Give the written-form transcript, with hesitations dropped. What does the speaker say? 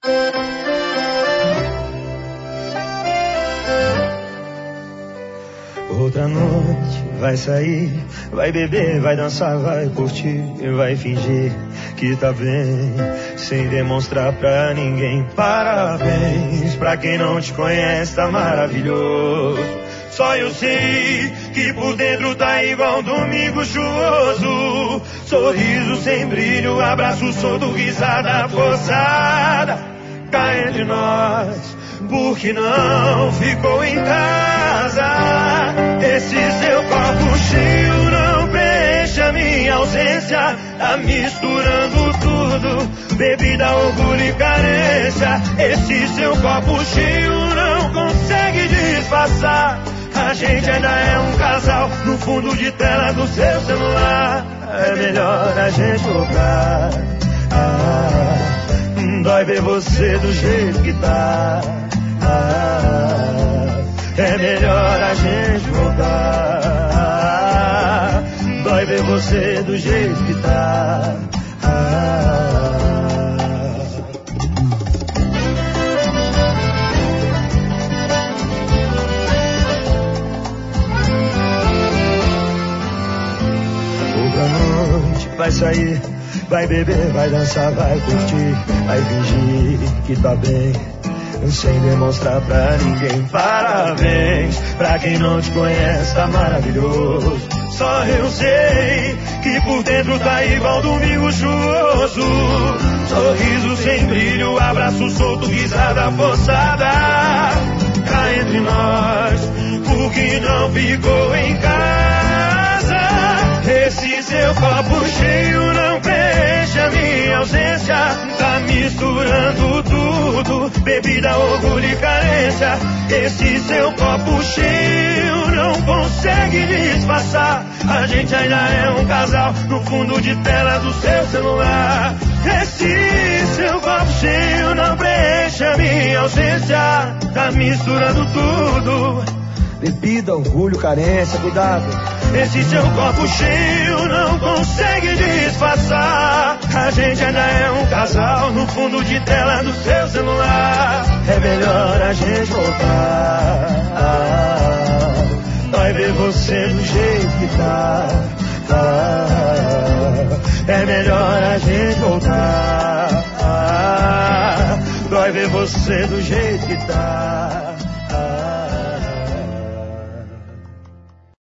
Outra noite, vai sair, vai beber, vai dançar, vai curtir, vai fingir que tá bem, sem demonstrar pra ninguém. Parabéns, pra quem não te conhece, tá maravilhoso. Só eu sei que por dentro tá igual um domingo chuvoso. Sorriso sem brilho, abraço solto, risada forçada. Cá entre nós, por que não ficou em casa? Esse seu copo cheio não preenche a minha ausência. Tá misturando tudo, bebida, orgulho e carência. Esse seu copo cheio não consegue disfarçar. A gente ainda é um casal no fundo de tela do seu celular. É melhor a gente voltar. Dói ver você do jeito que tá. É melhor a gente voltar. Dói ver você do jeito que tá. Outra noite, vai sair, vai beber, vai dançar, vai curtir, vai fingir que tá bem, sem demonstrar pra ninguém. Parabéns, pra quem não te conhece, tá maravilhoso. Só eu sei que por dentro tá igual domingo chuvoso. Sorriso sem brilho, abraço solto, risada forçada. Cá entre nós, por que não ficou em casa? Esse seu copo cheio não preenche a minha ausência. Tá misturando tudo, bebida, orgulho e carência. Esse seu copo cheio não consegue disfarçar. A gente ainda é um casal no fundo de tela do seu celular. Esse seu copo cheio não preenche a minha ausência. Tá misturando tudo, bebida, orgulho, carência, cuidado. Esse seu copo cheio não consegue disfarçar. A gente ainda é um casal no fundo de tela do seu celular. É melhor a gente voltar. Vai ver você do jeito que tá. É melhor a gente voltar. Vai ver você do jeito que tá.